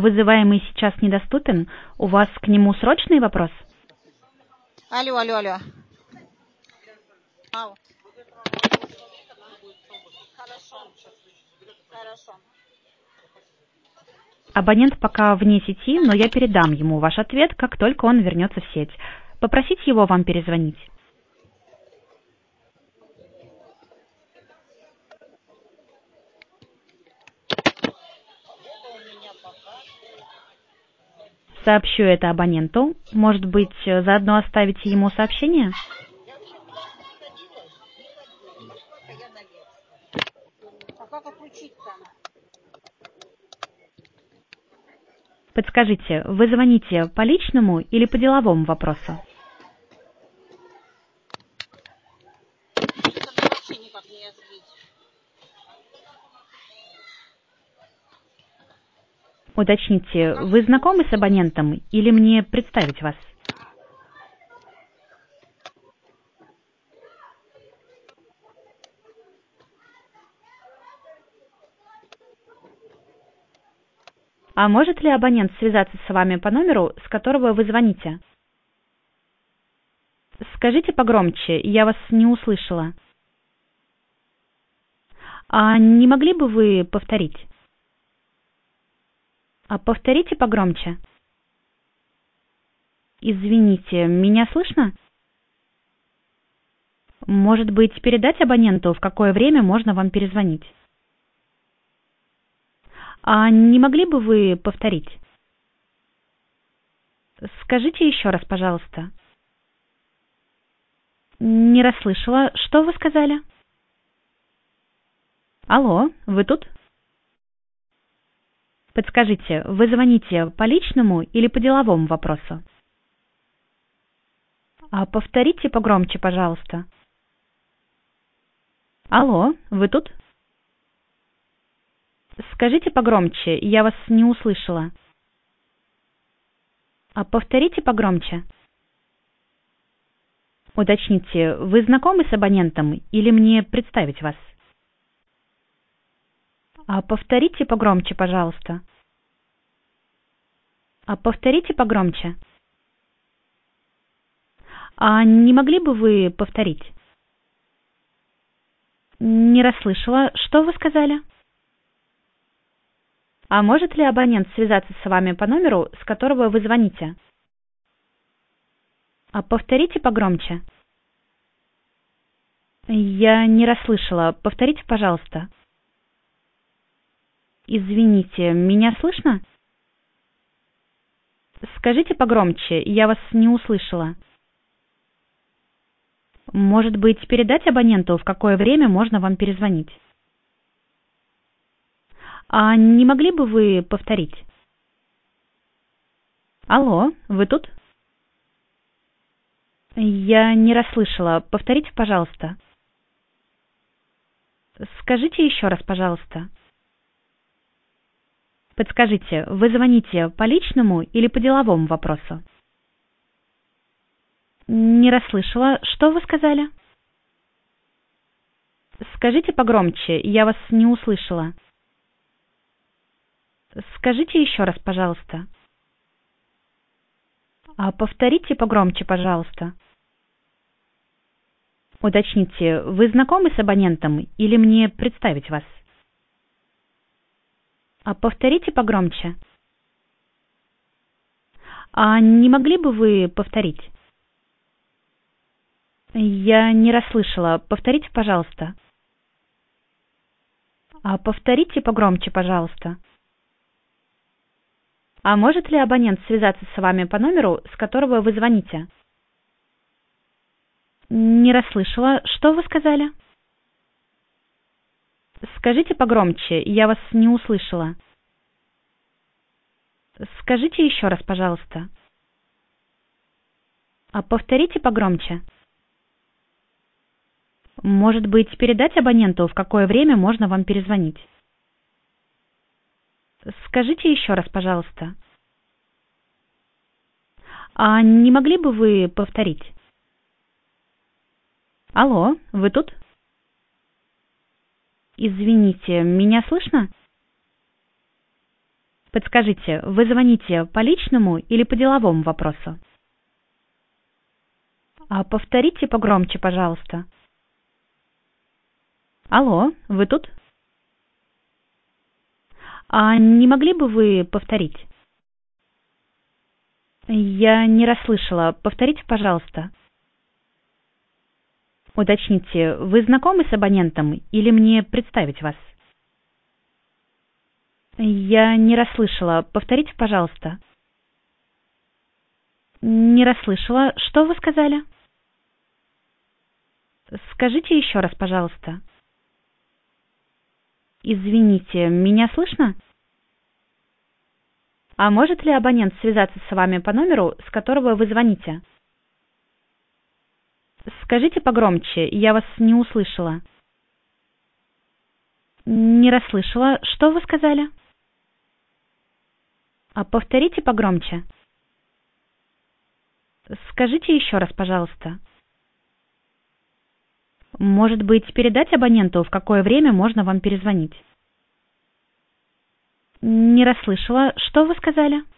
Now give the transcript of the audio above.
Вызываемый сейчас недоступен. У вас к нему срочный вопрос? Алло, алло, алло. Ау. Хорошо. Абонент пока вне сети, но я передам ему ваш ответ, как только он вернется в сеть. Попросите его вам перезвонить. Сообщу это абоненту. Может быть, заодно оставите ему сообщение? А как отключить-то? Подскажите, вы звоните по личному или по деловому вопросу? Это вообще никак не отбить. Уточните, вы знакомы с абонентом или мне представить вас? А может ли абонент связаться с вами по номеру, с которого вы звоните? Скажите погромче, я вас не услышала. А не могли бы вы повторить? А повторите погромче. Извините, меня слышно? Может быть, передать абоненту, в какое время можно вам перезвонить? А не могли бы вы повторить? Скажите еще раз, пожалуйста. Не расслышала. Что вы сказали? Алло, вы тут? Подскажите, вы звоните по личному или по деловому вопросу? А повторите погромче, пожалуйста. Алло, вы тут? Скажите погромче, я вас не услышала. А повторите погромче. Уточните, вы знакомы с абонентом или мне представить вас? А повторите погромче, пожалуйста. А повторите погромче. А не могли бы вы повторить? Не расслышала. Что вы сказали? А может ли абонент связаться с вами по номеру, с которого вы звоните? А повторите погромче. Я не расслышала. Повторите, пожалуйста. Извините, меня слышно? Скажите погромче, я вас не услышала. Может быть, передать абоненту, в какое время можно вам перезвонить? А не могли бы вы повторить? Алло, вы тут? Я не расслышала. Повторите, пожалуйста. Скажите еще раз, пожалуйста. Подскажите, вы звоните по личному или по деловому вопросу? Не расслышала. Что вы сказали? Скажите погромче, я вас не услышала. Скажите еще раз, пожалуйста. А повторите погромче, пожалуйста. Уточните, вы знакомы с абонентом или мне представить вас? А повторите погромче. А не могли бы вы повторить? Я не расслышала. Повторите, пожалуйста. А повторите погромче, пожалуйста. А может ли абонент связаться с вами по номеру, с которого вы звоните? Не расслышала. Что вы сказали? Скажите погромче, я вас не услышала. Скажите еще раз, пожалуйста. А повторите погромче. Может быть, передать абоненту, в какое время можно вам перезвонить? Скажите еще раз, пожалуйста. А не могли бы вы повторить? Алло, вы тут? Извините, меня слышно? Подскажите, вы звоните по личному или по деловому вопросу? А повторите погромче, пожалуйста. Алло, вы тут? А не могли бы вы повторить? Я не расслышала. Повторите, пожалуйста. Уточните, вы знакомы с абонентом или мне представить вас? Я не расслышала. Повторите, пожалуйста. Не расслышала. Что вы сказали? Скажите еще раз, пожалуйста. Извините, меня слышно? А может ли абонент связаться с вами по номеру, с которого вы звоните? Скажите погромче, я вас не услышала. Не расслышала. Что вы сказали? А повторите погромче. Скажите еще раз, пожалуйста. Может быть, передать абоненту, в какое время можно вам перезвонить? Не расслышала. Что вы сказали?